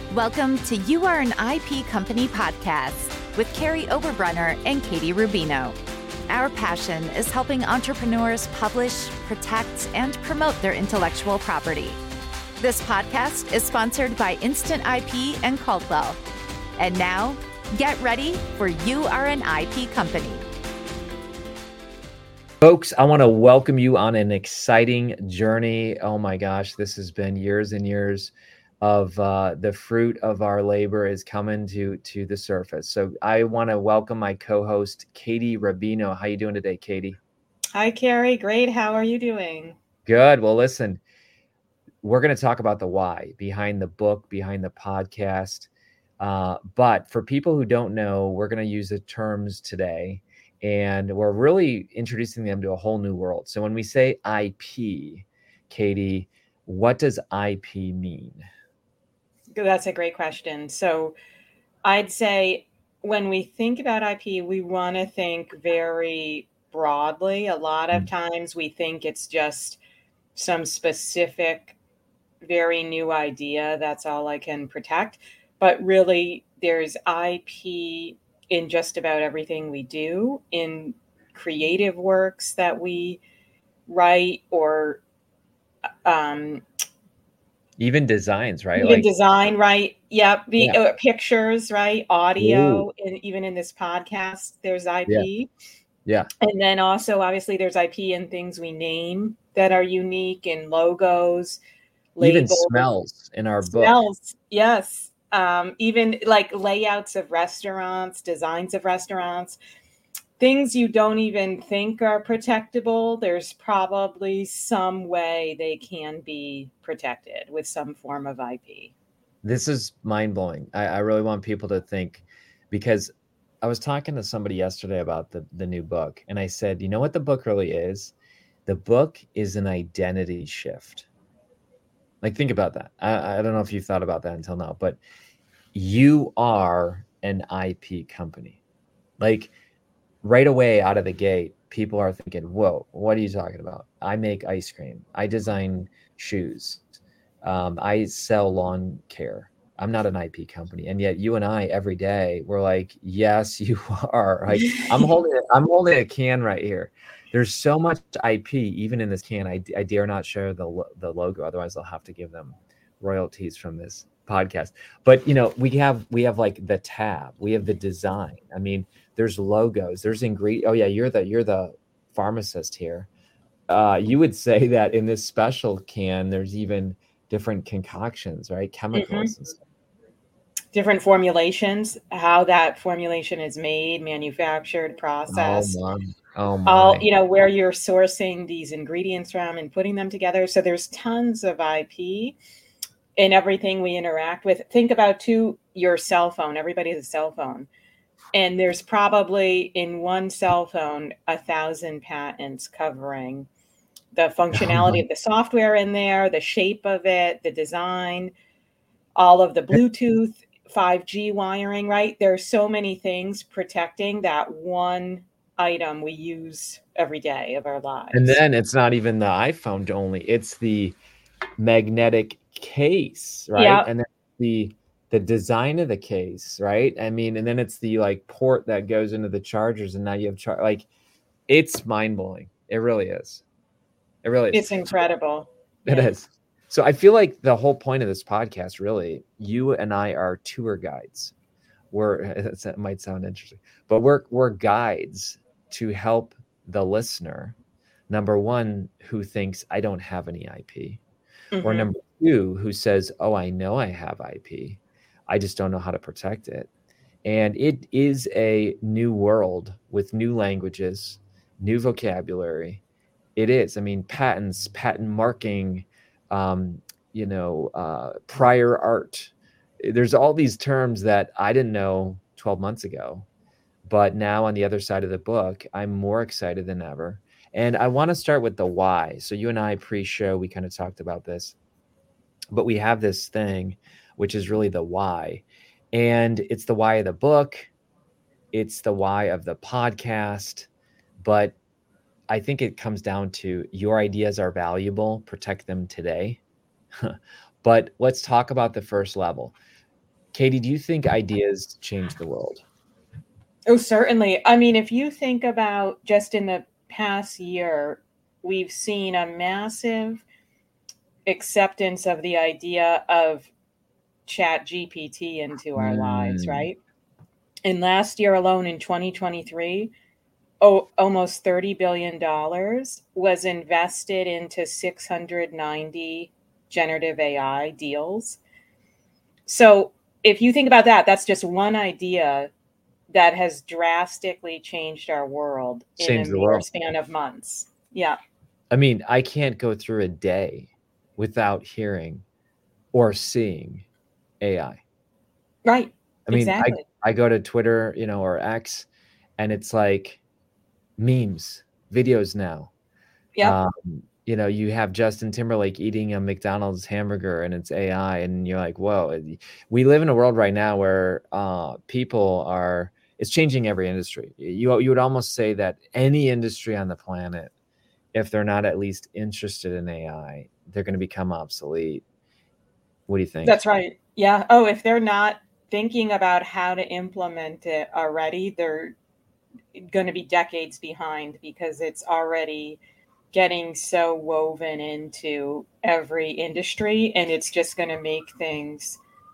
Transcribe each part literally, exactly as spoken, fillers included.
Welcome to You Are an I P Company podcast with Carrie Oberbrunner and Katie Rubino. Our passion is helping entrepreneurs publish, protect, and promote their intellectual property. This podcast is sponsored by Instant I P and Caldwell. And now, get ready for You Are an I P Company. Folks, I want to welcome you on an exciting journey. Oh my gosh, this has been years and years of uh, the fruit of our labor is coming to to the surface. So I want to welcome my co-host, Katie Rubino. How you doing today, Katie? Hi, Carrie. Great. How are you doing? Good. Well, listen, we're going to talk about the why behind the book, behind the podcast. Uh, but for people who don't know, we're going to use the terms today, and we're really introducing them to a whole new world. So when we say I P, Katie, what does I P mean? That's a great question. So I'd say when we think about I P, we want to think very broadly. A lot of times we think it's just some specific, very new idea. That's all I can protect. But really, there's I P in just about everything we do, in creative works that we write, or um, even designs, right? Even like, design, right? Yep. The yeah. uh, pictures, right? Audio, and even in this podcast, there's I P. Yeah. yeah. And then also, obviously, there's I P in things we name that are unique, in logos, even labels, smells in our book. Smells, yes. Um, even like layouts of restaurants, designs of restaurants. Things you don't even think are protectable, there's probably some way they can be protected with some form of I P. This is mind-blowing. I, I really want people to think, because I was talking to somebody yesterday about the, the new book, and I said, you know what the book really is? The book is an identity shift. Like, think about that. I, I don't know if you've thought about that until now, but you are an I P company. Like, right away out of the gate, people are thinking, whoa, what are you talking about? I make ice cream. I design shoes. Um, I sell lawn care. I'm not an I P company. And yet you and I every day, we're like, yes, you are. Like, I'm holding it, I'm holding a can right here. There's so much I P, even in this can. I, I dare not share the, the logo. Otherwise I'll have to give them royalties from this podcast. But, you know, we have, we have like the tab, we have the design. I mean, there's logos, there's ingredient. Oh yeah, you're the you're the pharmacist here. Uh, you would say that in this special can, there's even different concoctions, right? Chemicals. Mm-hmm. And stuff. Different formulations, how that formulation is made, manufactured, processed. Oh my. Oh my. All, you know, where you're sourcing these ingredients from and putting them together. So there's tons of I P in everything we interact with. Think about too, your cell phone. Everybody has a cell phone. And there's probably in one cell phone, a thousand patents covering the functionality of the software in there, the shape of it, the design, all of the Bluetooth, five G wiring, right? There are so many things protecting that one item we use every day of our lives. And then it's not even the iPhone only, it's the magnetic case, right? Yeah. And then the the design of the case, right? I mean, and then it's the like port that goes into the chargers, and now you have char- like, it's mind blowing. It really is. It really is. It's incredible. It yeah. is. So I feel like the whole point of this podcast, really, you and I are tour guides. We're, that might sound interesting, but we're we're guides to help the listener. Number one, who thinks I don't have any I P, mm-hmm. or number two, who says, oh, I know I have I P. I just don't know how to protect it. And it is a new world with new languages, new vocabulary. It is. I mean, patents, patent marking, um, you know, uh, prior art. There's all these terms that I didn't know twelve months ago. But now on the other side of the book, I'm more excited than ever. And I want to start with the why. So you and I pre-show, we kind of talked about this. But we have this thing, which is really the why. And it's the why of the book. It's the why of the podcast. But I think it comes down to your ideas are valuable. Protect them today. But let's talk about the first level. Katie, do you think ideas change the world? Oh, certainly. I mean, if you think about just in the past year, we've seen a massive acceptance of the idea of Chat G P T into our mm. lives, right? And last year alone in twenty twenty-three, oh, almost thirty billion dollars was invested into six hundred ninety generative A I deals. So if you think about that, that's just one idea that has drastically changed our world Changed in a mere span of months. Yeah. I mean, I can't go through a day without hearing or seeing A I. Right. I mean, exactly. I, I go to Twitter, you know, or X, and it's like memes, videos now. Yeah. Um, you know, you have Justin Timberlake eating a McDonald's hamburger and it's A I, and you're like, whoa. We live in a world right now where uh, people are, it's changing every industry. You, you would almost say that any industry on the planet, if they're not at least interested in A I, they're going to become obsolete. What do you think? That's right. Yeah. Oh, if they're not thinking about how to implement it already, they're going to be decades behind because it's already getting so woven into every industry, and it's just going to make things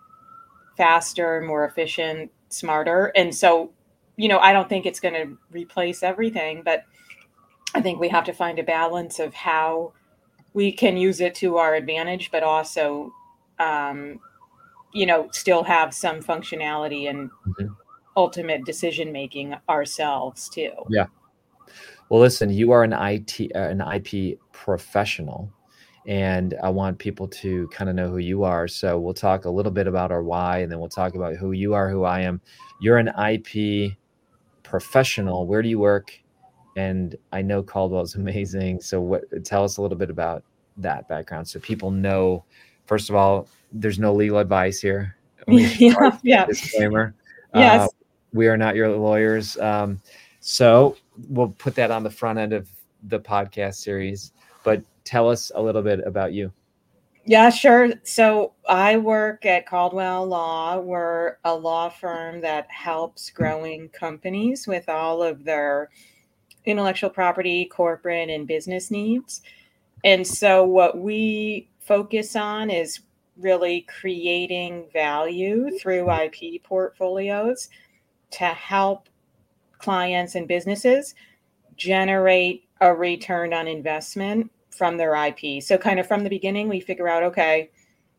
faster, more efficient, smarter. And so, you know, I don't think it's going to replace everything, but I think we have to find a balance of how we can use it to our advantage, but also, um, you know, still have some functionality and mm-hmm. ultimate decision-making ourselves too. Yeah. Well, listen, you are an I T, uh, an I P professional, and I want people to kind of know who you are. So we'll talk a little bit about our why, and then we'll talk about who you are, who I am. You're an I P professional. Where do you work? And I know Caldwell's amazing. So what? Tell us a little bit about that background, so people know. First of all, there's no legal advice here. Yeah, yeah. Disclaimer. Yes, uh, we are not your lawyers. Um, so we'll put that on the front end of the podcast series. But tell us a little bit about you. Yeah, sure. So I work at Caldwell Law. We're a law firm that helps growing companies with all of their intellectual property, corporate, and business needs. And so what we focus on is really creating value through I P portfolios to help clients and businesses generate a return on investment from their I P. So kind of from the beginning, we figure out, okay,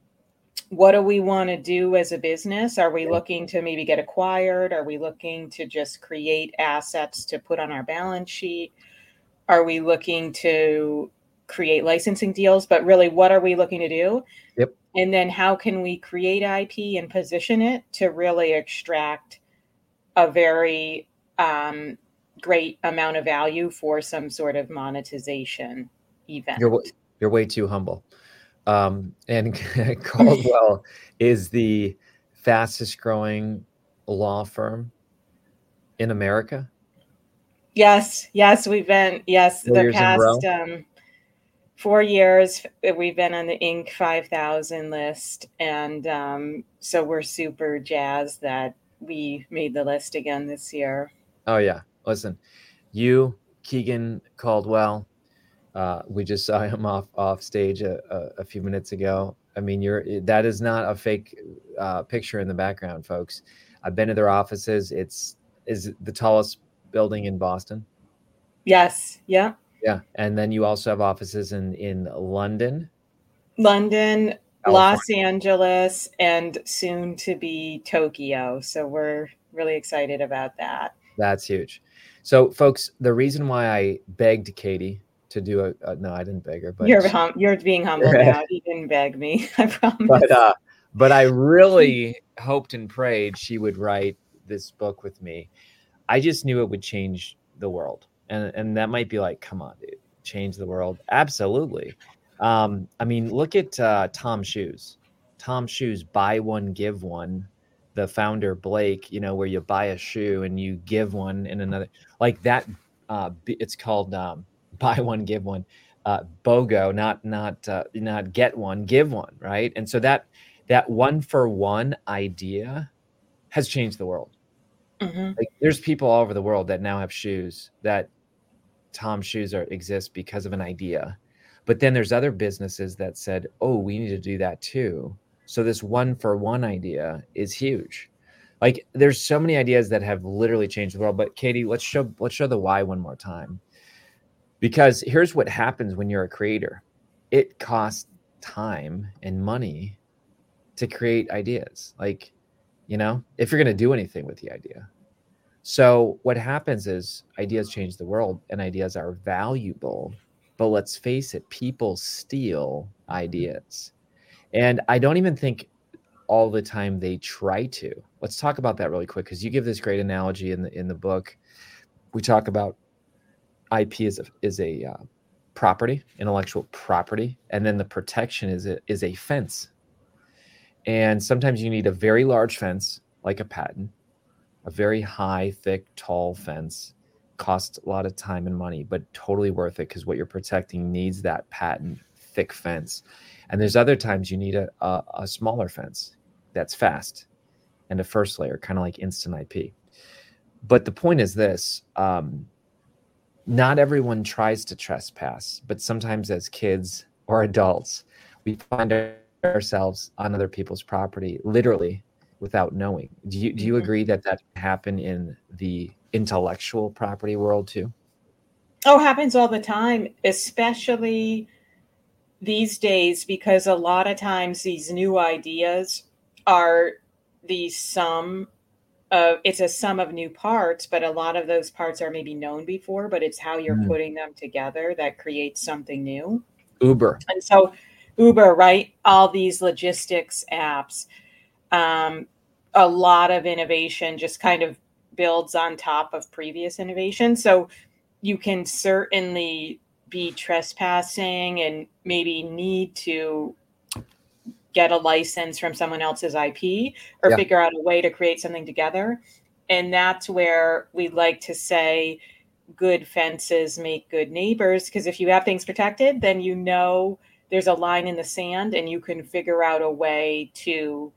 what do we want to do as a business? Are we looking to maybe get acquired? Are we looking to just create assets to put on our balance sheet? Are we looking to create licensing deals? But really, what are we looking to do? Yep. And then how can we create I P and position it to really extract a very um, great amount of value for some sort of monetization event? You're, you're way too humble. Um, and Caldwell is the fastest growing law firm in America. Yes, yes, we've been, yes, Four the years past um, four years, we've been on the Inc five thousand list. And um, so we're super jazzed that we made the list again this year. Oh, yeah. Listen, you, Keegan Caldwell, uh, we just saw him off off stage a, a, a few minutes ago. I mean, you're that is not a fake uh, picture in the background, folks. I've been to their offices. It's is the tallest building in Boston. Yes. Yeah. Yeah. And then you also have offices in, in London, London, California. Los Angeles, and soon to be Tokyo. So we're really excited about that. That's huge. So, folks, the reason why I begged Katie to do a, a no, I didn't beg her, but you're hum- you're being humble now. You didn't beg me, I promise. But uh, but I really hoped and prayed she would write this book with me. I just knew it would change the world, and and that might be like, come on, dude, change the world, absolutely. Um, I mean, look at uh, Tom Shoes. Tom Shoes, buy one, give one. The founder Blake, you know, where you buy a shoe and you give one in another, like that. Uh, it's called. Um, buy one, give one, uh, BOGO, not, not, uh, not get one, give one. Right. And so that, that one for one idea has changed the world. Mm-hmm. Like, there's people all over the world that now have shoes that Tom shoes are exist because of an idea. But then there's other businesses that said, oh, we need to do that too. So this one for one idea is huge. Like, there's so many ideas that have literally changed the world. But Katie, let's show let's show the why one more time. Because here's what happens when you're a creator. It costs time and money to create ideas. Like, you know, if you're going to do anything with the idea. So what happens is ideas change the world and ideas are valuable. But let's face it, people steal ideas. And I don't even think all the time they try to. Let's talk about that really quick, because you give this great analogy in the in the book. We talk about I P is a, is a uh, property, intellectual property, and then the protection is a, is a fence. And sometimes you need a very large fence, like a patent, a very high, thick, tall fence. Costs a lot of time and money, but totally worth it, because what you're protecting needs that patent, thick fence. And there's other times you need a, a, a smaller fence that's fast and a first layer, kind of like instant I P. But the point is this, um, not everyone tries to trespass, but sometimes as kids or adults, we find ourselves on other people's property, literally without knowing. Do you, do you agree that that can happen in the intellectual property world too? Oh, happens all the time, especially these days, because a lot of times these new ideas are the sum of, it's a sum of new parts, but a lot of those parts are maybe known before, but it's how you're mm. putting them together that creates something new. Uber. And so Uber, right? All these logistics apps, um, a lot of innovation just kind of builds on top of previous innovation. So you can certainly be trespassing and maybe need to get a license from someone else's I P or yeah. figure out a way to create something together. And that's where we like to say good fences make good neighbors, because if you have things protected, then you know there's a line in the sand and you can figure out a way to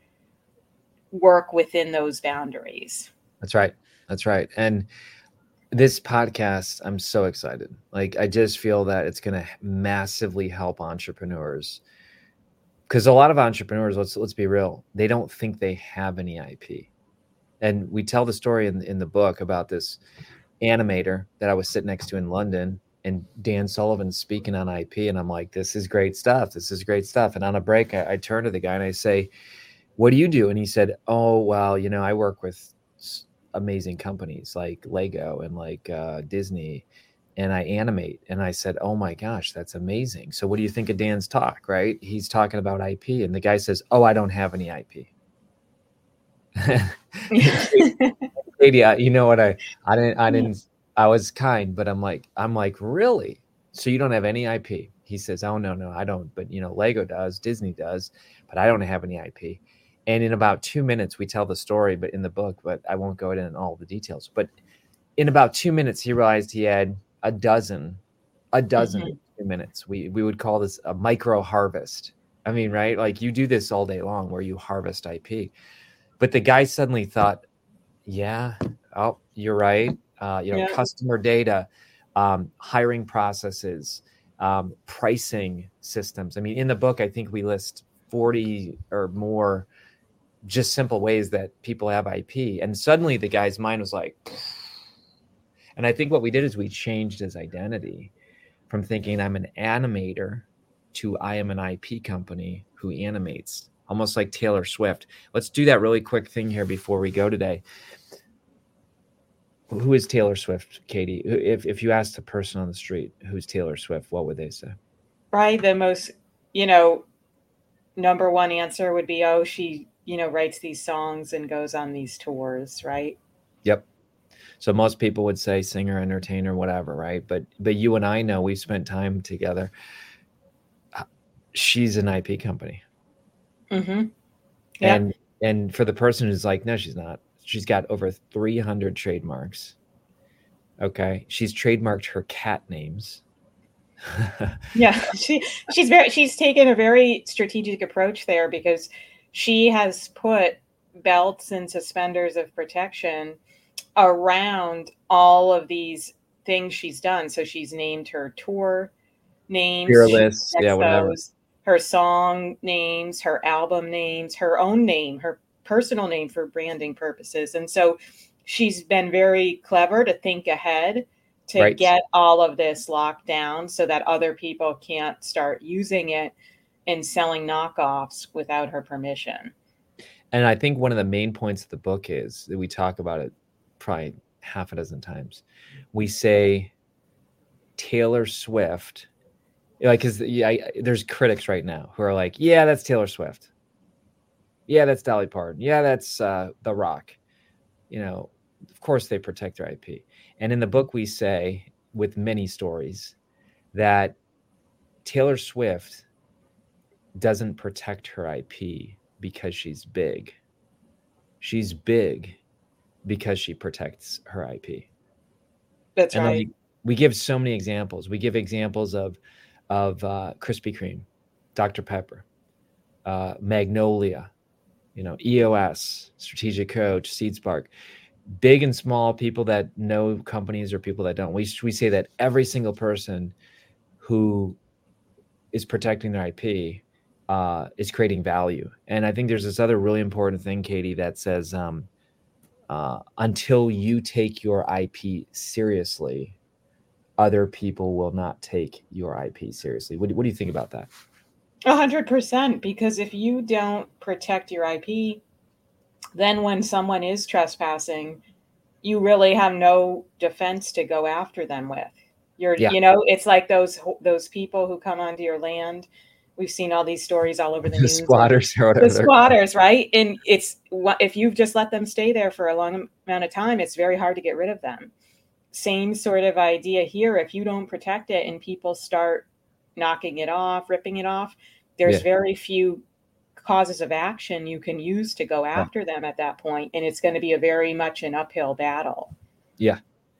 work within those boundaries. That's right. That's right. And this podcast, I'm so excited. Like, I just feel that it's going to massively help entrepreneurs, because a lot of entrepreneurs, let's let's be real, they don't think they have any I P. And we tell the story in, in the book about this animator that I was sitting next to in London, and Dan Sullivan's speaking on I P. And I'm like, this is great stuff. This is great stuff. And on a break, I, I turn to the guy and I say, what do you do? And he said, oh, well, you know, I work with amazing companies like Lego and like uh, Disney, and I animate. And I said, oh my gosh, that's amazing. So what do you think of Dan's talk, right? He's talking about I P. And the guy says, oh, I don't have any I P. Katie, you know what? I, I didn't, I didn't, I was kind, but I'm like, I'm like, really? So you don't have any I P? He says, oh, no, no, I don't. But, you know, Lego does, Disney does, but I don't have any I P. And in about two minutes, we tell the story, but in the book, but I won't go into all the details. But in about two minutes, he realized he had a dozen, a dozen mm-hmm. in two minutes. We we would call this a micro harvest. I mean, right? Like, you do this all day long where you harvest I P. But the guy suddenly thought, yeah, oh, you're right. Uh, you know, yeah. customer data, um, hiring processes, um, pricing systems. I mean, in the book, I think we list forty or more just simple ways that people have I P. And suddenly the guy's mind was like, and I think what we did is we changed his identity from thinking I'm an animator to I am an I P company who animates, almost like Taylor Swift. Let's do that really quick thing here before we go today. Who is Taylor Swift, Katie? If if you asked a person on the street, who's Taylor Swift, what would they say? Right. The most, you know, number one answer would be, oh, she, you know, writes these songs and goes on these tours, right? Yep. So most people would say singer, entertainer, whatever, right? But but you and I know, we've spent time together. She's an I P company. Mm-hmm. Yeah. And and for the person who's like, no, she's not. She's got over three hundred trademarks. Okay. She's trademarked her cat names. Yeah. She she's very she's taken a very strategic approach there, because she has put belts and suspenders of protection around all of these things she's done. So she's named her tour names, Fearless, yeah, whatever. those, her song names, her album names, her own name, her personal name for branding purposes. And so she's been very clever to think ahead to Right. get all of this locked down so that other people can't start using it and selling knockoffs without her permission. And I think one of the main points of the book is that we talk about it probably half a dozen times. We say Taylor Swift, like, because yeah, I- there's critics right now who are like, yeah, that's Taylor Swift. Yeah, that's Dolly Parton. Yeah, that's uh, The Rock. You know, of course they protect their I P. And in the book, we say, with many stories, that Taylor Swift doesn't protect her I P because she's big. She's big because she protects her I P. That's And then right. we, we give so many examples. We give examples of of uh, Krispy Kreme, Doctor Pepper, uh, Magnolia, you know, E O S, Strategic Coach, SeedSpark, big and small, people that know companies or people that don't. We we say that every single person who is protecting their I P uh, is creating value. And I think there's this other really important thing, Katie, that says um, uh, until you take your I P seriously, other people will not take your I P seriously. What, what do you think about that? A hundred percent. Because if you don't protect your I P, then when someone is trespassing, you really have no defense to go after them with. You're, Yeah. you know, it's like those those people who come onto your land. We've seen all these stories all over the The news. squatters or whatever. The they're- squatters, right? And it's if you've just let them stay there for a long amount of time, it's very hard to get rid of them. Same sort of idea here. If you don't protect it and people start knocking it off, ripping it off, there's Yeah. very few causes of action you can use to go after them at that point, and it's going to be a very much an uphill battle. Yeah.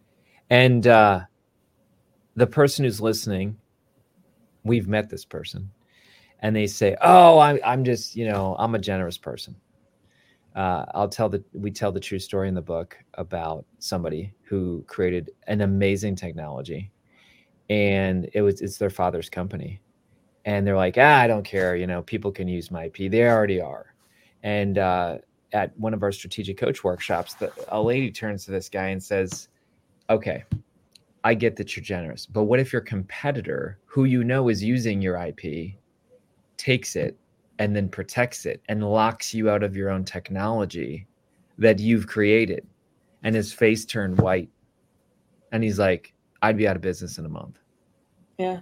And uh, the person who's listening, we've met this person, and they say, oh, I'm, I'm just, you know, I'm a generous person. Uh, I'll tell the, we tell the true story in the book about somebody who created an amazing technology, and it was, it's their father's company. And they're like, ah, I don't care. You know, people can use my I P. They already are. And uh, at one of our strategic coach workshops, the, a lady turns to this guy and says, okay, I get that you're generous, but what if your competitor, who you know is using your I P, takes it and then protects it and locks you out of your own technology that you've created? And his face turned white. And he's like, I'd be out of business in a month. Yeah.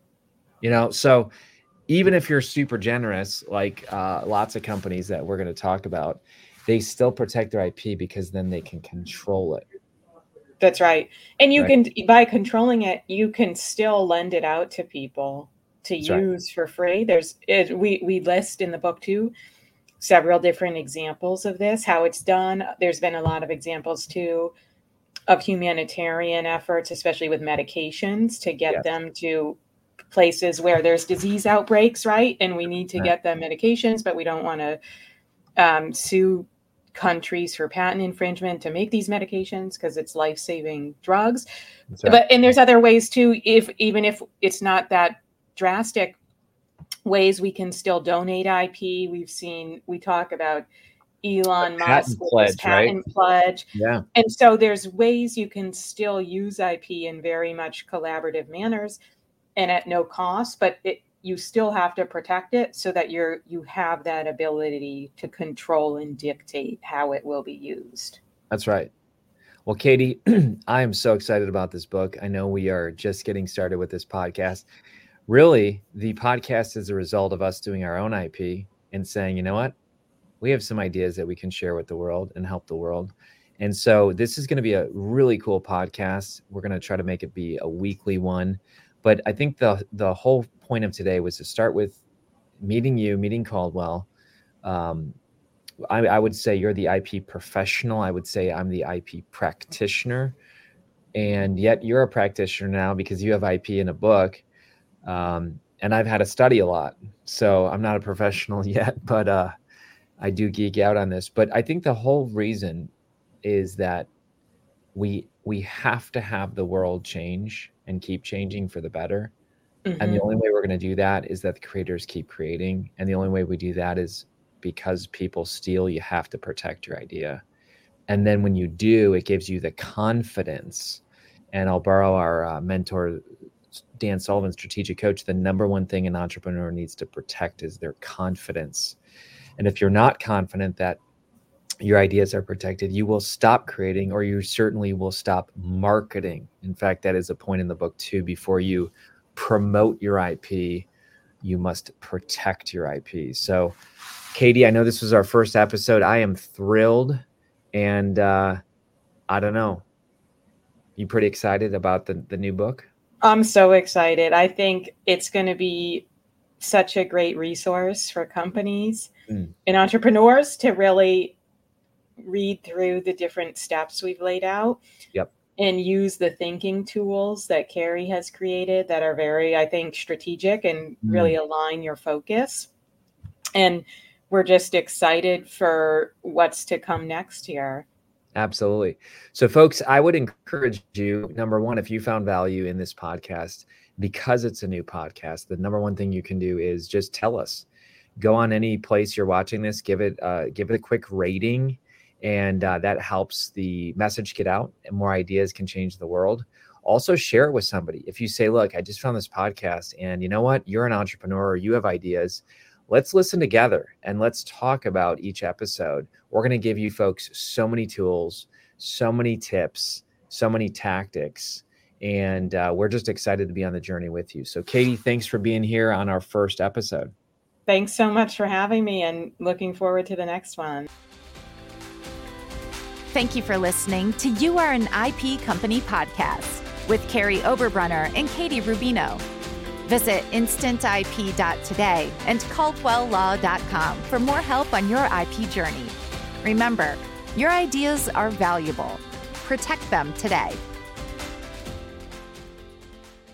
You know, so even if you're super generous, like uh, lots of companies that we're going to talk about, they still protect their I P because then they can control it. That's right. And you Right. can, by controlling it, you can still lend it out to people to That's right. use for free. There's, it, we, we list in the book too, several different examples of this, how it's done. There's been a lot of examples too of humanitarian efforts, especially with medications, to get Yes. them to places where there's disease outbreaks, right? And we need to Right. get them medications, but we don't want to um, sue countries for patent infringement to make these medications because it's life-saving drugs. That's right. But and there's other ways too, if even if it's not that drastic, ways we can still donate I P. We've seen, we talk about Elon The Musk patent with his pledge, right? patent pledge. Yeah. And so there's ways you can still use I P in very much collaborative manners and at no cost, but it, you still have to protect it so that you're you have that ability to control and dictate how it will be used. That's right. Well, Katie, I am so excited about this book. I know we are just getting started with this podcast. Really, the podcast is a result of us doing our own I P and saying, you know what? We have some ideas that we can share with the world and help the world. And so this is going to be a really cool podcast. We're going to try to make it be a weekly one. But I think the the whole point of today was to start with meeting you, meeting Caldwell. Um, I, I would say you're the I P professional. I would say I'm the I P practitioner. And yet you're a practitioner now because you have I P in a book. Um, and I've had to study a lot. So I'm not a professional yet, but uh, I do geek out on this, but I think the whole reason is that we we have to have the world change and keep changing for the better. Mm-hmm. And the only way we're going to do that is that the creators keep creating. And the only way we do that is because people steal, you have to protect your idea. And then when you do, it gives you the confidence. And I'll borrow our uh, mentor, Dan Sullivan, strategic coach. The number one thing an entrepreneur needs to protect is their confidence. And if you're not confident that your ideas are protected, you will stop creating, or you certainly will stop marketing. In fact, that is a point in the book too. Before you promote your I P, you must protect your I P. So, Katie, I know this was our first episode. I am thrilled. And uh, I don't know, you pretty excited about the, the new book? I'm so excited. I think it's going to be such a great resource for companies mm. and entrepreneurs to really read through the different steps we've laid out. Yep. And use the thinking tools that Carrie has created that are very, I think, strategic and mm. really align your focus. And we're just excited for what's to come next year. Absolutely. So folks, I would encourage you, number one, if you found value in this podcast, because it's a new podcast, the number one thing you can do is just tell us. Go on any place you're watching this, give it, uh, give it a quick rating. And uh, that helps the message get out and more ideas can change the world. Also share it with somebody. If you say, look, I just found this podcast and you know what, you're an entrepreneur or you have ideas, let's listen together and let's talk about each episode. We're going to give you folks so many tools, so many tips, so many tactics, and uh, we're just excited to be on the journey with you. So Katie, thanks for being here on our first episode. Thanks so much for having me and looking forward to the next one. Thank you for listening to You Are an I P Company podcast with Carrie Oberbrunner and Katie Rubino. Visit instant I P dot today and caldwell law dot com for more help on your I P journey. Remember, your ideas are valuable. Protect them today.